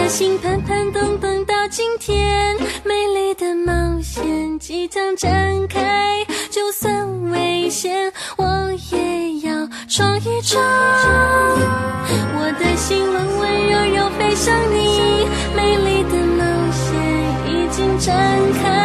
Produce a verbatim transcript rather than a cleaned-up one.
心盘盘动动到今天，美丽的冒险即将展开，就算危险我也要闯一闯。我的心温温柔柔飞向你，美丽的冒险已经展开。